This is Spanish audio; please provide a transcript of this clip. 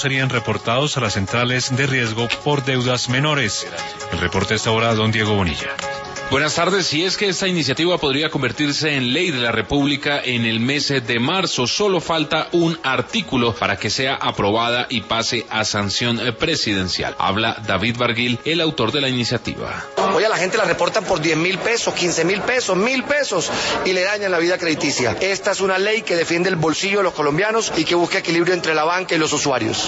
serían reportados a las centrales de riesgo por deudas menores. El reporte está ahora don Diego Bonilla. Buenas tardes. Si es que esta iniciativa podría convertirse en ley de la República en el mes de marzo, solo falta un artículo para que sea aprobada y pase a sanción presidencial. Habla David Barguil, el autor de la iniciativa. Hoy a la gente la reportan por 10.000 pesos, 15.000 pesos, 1.000 pesos y le dañan la vida crediticia. Esta es una ley que defiende el bolsillo de los colombianos y que busca equilibrio entre la banca y los usuarios.